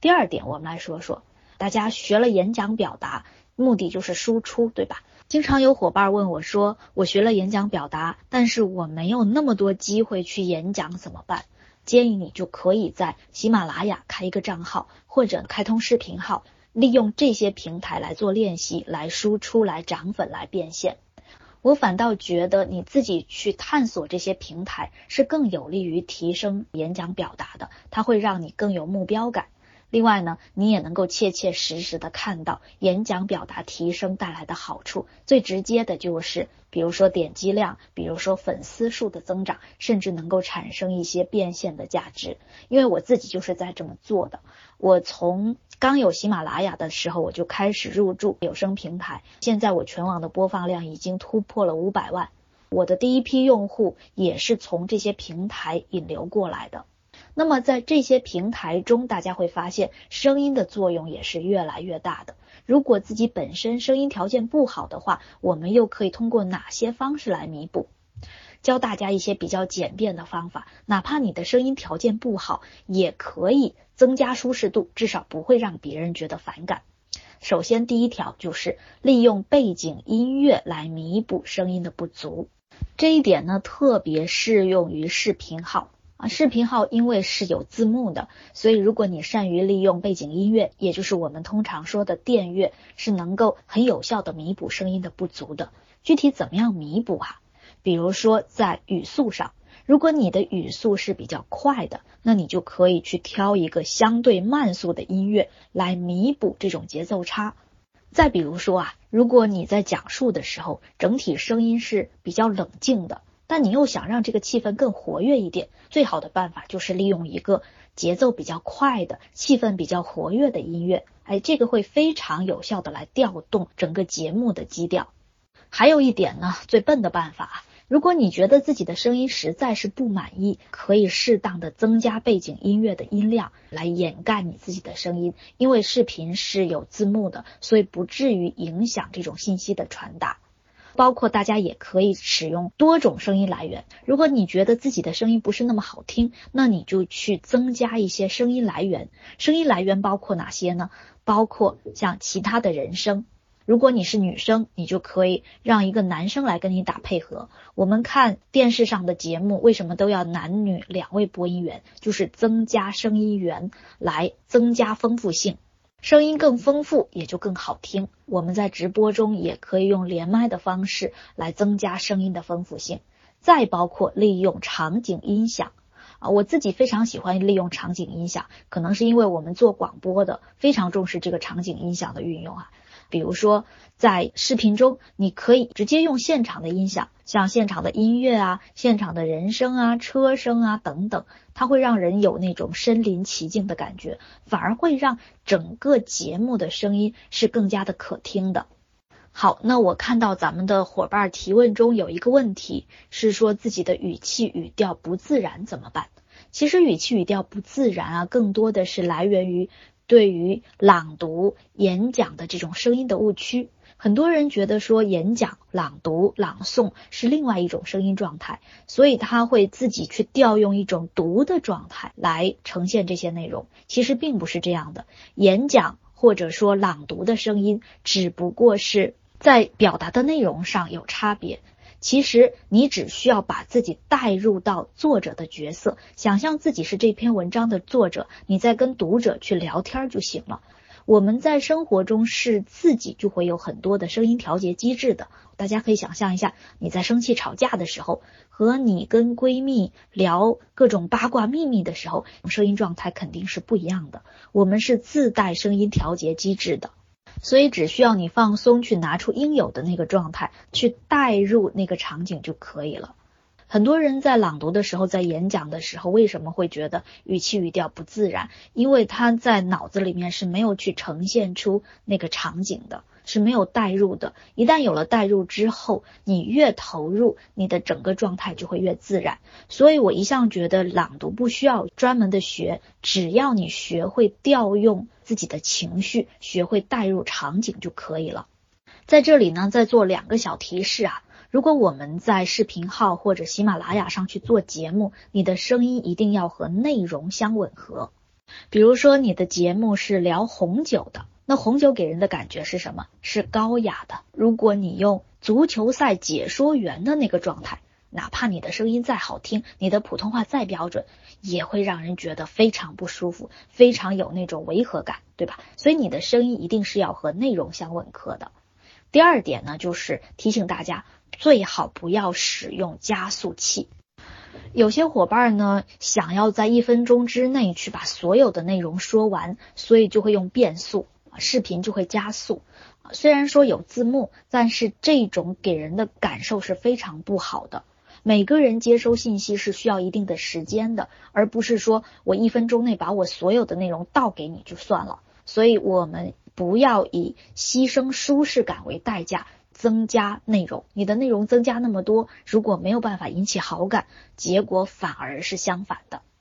第二点，我们来说说，大家学了演讲表达，目的就是输出，对吧？经常有伙伴问我说，我学了演讲表达，但是我没有那么多机会去演讲怎么办？建议你就可以在喜马拉雅开一个账号，或者开通视频号，利用这些平台来做练习，来输出，来涨粉，来变现。我反倒觉得你自己去探索这些平台是更有利于提升演讲表达的，它会让你更有目标感。另外呢，你也能够切切实实的看到演讲表达提升带来的好处，最直接的就是比如说点击量，比如说粉丝数的增长，甚至能够产生一些变现的价值。因为我自己就是在这么做的，我从刚有喜马拉雅的时候我就开始入驻有声平台，现在我全网的播放量已经突破了500万，我的第一批用户也是从这些平台引流过来的。那么在这些平台中，大家会发现声音的作用也是越来越大的。如果自己本身声音条件不好的话，我们又可以通过哪些方式来弥补？教大家一些比较简便的方法，哪怕你的声音条件不好，也可以增加舒适度，至少不会让别人觉得反感。首先第一条就是利用背景音乐来弥补声音的不足。这一点呢，特别适用于视频号。视频号因为是有字幕的，所以如果你善于利用背景音乐，也就是我们通常说的电乐，是能够很有效的弥补声音的不足的。具体怎么样弥补啊？比如说在语速上，如果你的语速是比较快的，那你就可以去挑一个相对慢速的音乐来弥补这种节奏差。再比如说如果你在讲述的时候，整体声音是比较冷静的，但你又想让这个气氛更活跃一点，最好的办法就是利用一个节奏比较快的、气氛比较活跃的音乐，这个会非常有效的来调动整个节目的基调。还有一点呢，最笨的办法，如果你觉得自己的声音实在是不满意，可以适当的增加背景音乐的音量来掩盖你自己的声音，因为视频是有字幕的，所以不至于影响这种信息的传达。包括大家也可以使用多种声音来源，如果你觉得自己的声音不是那么好听，那你就去增加一些声音来源。声音来源包括哪些呢？包括像其他的人声。如果你是女生，你就可以让一个男生来跟你打配合。我们看电视上的节目，为什么都要男女2位播音员？就是增加声音源来增加丰富性。声音更丰富也就更好听，我们在直播中也可以用连麦的方式来增加声音的丰富性。再包括利用场景音响我自己非常喜欢利用场景音响，可能是因为我们做广播的非常重视这个场景音响的运用比如说在视频中，你可以直接用现场的音响，像现场的音乐现场的人声车声等等，它会让人有那种身临其境的感觉，反而会让整个节目的声音是更加的可听的。好，那我看到咱们的伙伴提问中有一个问题，是说自己的语气语调不自然怎么办？其实语气语调不自然更多的是来源于对于朗读、演讲的这种声音的误区。很多人觉得说演讲、朗读、朗诵是另外一种声音状态，所以他会自己去调用一种读的状态来呈现这些内容。其实并不是这样的，演讲或者说朗读的声音只不过是在表达的内容上有差别。其实你只需要把自己带入到作者的角色，想象自己是这篇文章的作者，你再跟读者去聊天就行了。我们在生活中是自己就会有很多的声音调节机制的，大家可以想象一下，你在生气吵架的时候，和你跟闺蜜聊各种八卦秘密的时候，声音状态肯定是不一样的。我们是自带声音调节机制的，所以只需要你放松，去拿出应有的那个状态，去带入那个场景就可以了。很多人在朗读的时候，在演讲的时候，为什么会觉得语气语调不自然？因为他在脑子里面是没有去呈现出那个场景的，是没有带入的。一旦有了带入之后，你越投入，你的整个状态就会越自然。所以我一向觉得朗读不需要专门的学，只要你学会调用自己的情绪，学会带入场景就可以了。在这里呢，再做2个小提示如果我们在视频号或者喜马拉雅上去做节目，你的声音一定要和内容相吻合。 比如说你的节目是聊红酒的，那红酒给人的感觉是什么？是高雅的。如果你用足球赛解说员的那个状态，哪怕你的声音再好听，你的普通话再标准，也会让人觉得非常不舒服，非常有那种违和感，对吧？所以你的声音一定是要和内容相吻合的。第二点呢，就是提醒大家最好不要使用加速器。有些伙伴呢，想要在1分钟之内去把所有的内容说完，所以就会用变速，视频就会加速。虽然说有字幕，但是这种给人的感受是非常不好的。每个人接收信息是需要一定的时间的，而不是说我1分钟内把我所有的内容倒给你就算了。所以我们不要以牺牲舒适感为代价增加内容，你的内容增加那么多，如果没有办法引起好感，结果反而是相反的。